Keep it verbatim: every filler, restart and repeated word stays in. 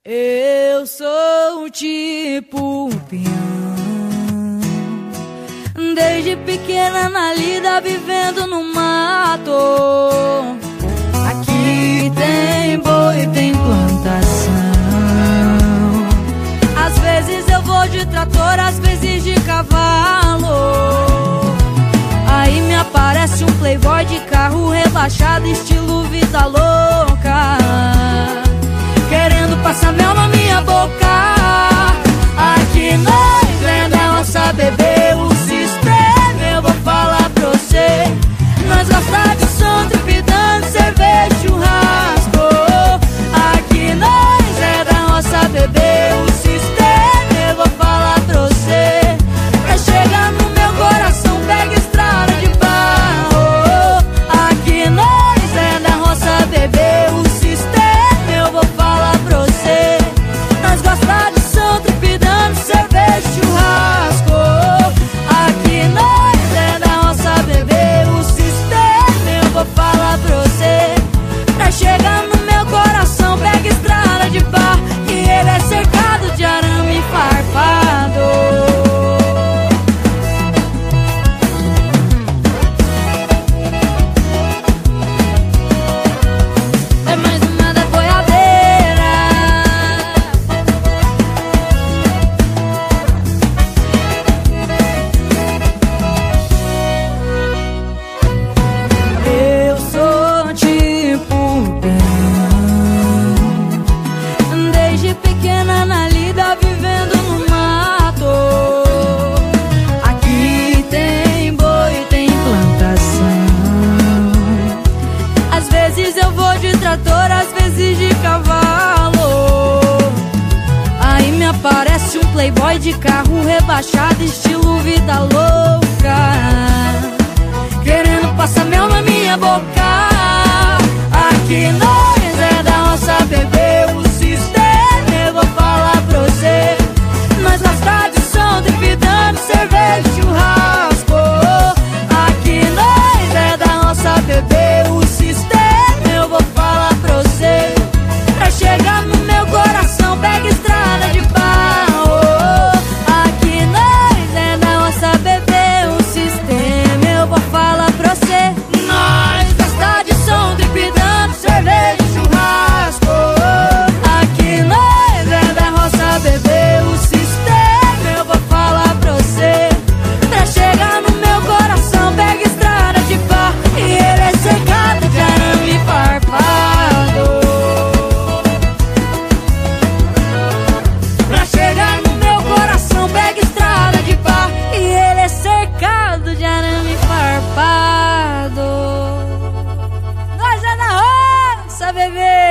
Eu sou tipo um peão, desde pequena na lida vivendo no mato. Aqui tem boi, tem plantação. Às vezes eu vou de trator, às vezes de cavalo. Aí me aparece um playboy de carro rebaixado, estilo vida louca, querendo passar mel na minha boca. Aqui nós é da nossa bebê, o sistema eu vou falar pra você. Nós gosta de som, trepidando, cerveja, churrasco. Aqui nós é da nossa bebê, o sistema eu vou falar pra você. Pra chegar no meu coração, pega estrada de barro. Aqui nós é da nossa bebê, o sistema eu vou falar pra você. Nós gosta de som, trepidando, cerveja, churrasco. Aqui nós é da nossa bebê, o sistema eu vou falar pra você. Pra chegar no meu coração, pega estrada de barro, que ele é cercado de arame farpado. É mais uma da boiadeira. Eu sou tipo um peão, desde pequena na lida vivendo no mato. Aqui tem boi, tem plantação. Às vezes eu vou de trator, às vezes de cavalo. Aí me aparece um playboy de carro rebaixado, estilo vida louca, querendo passar mel na minha boca. Aqui nós é da nossa bebê, o sistema eu vou falar pra você. Nós gosta de som, trepidando, cerveja, churrasco. Aqui nós é da nossa bebê, o sistema eu vou falar pra você. Pra chegar no meu coração, pega estrada de barro. Aqui nós é da nossa bebê, o sistema eu vou falar pra você. Nós gosta de som, trepidando, cerveja, churrasco. Aqui nós é da nossa bebê, o sistema eu vou falar pra você. Pra chegar no meu coração, pega estrada de barro, e ele é cercado de arame farpado. Pra chegar no meu coração, pega estrada de barro, e ele é cercado de arame farpado. Nós é da roça, bebê.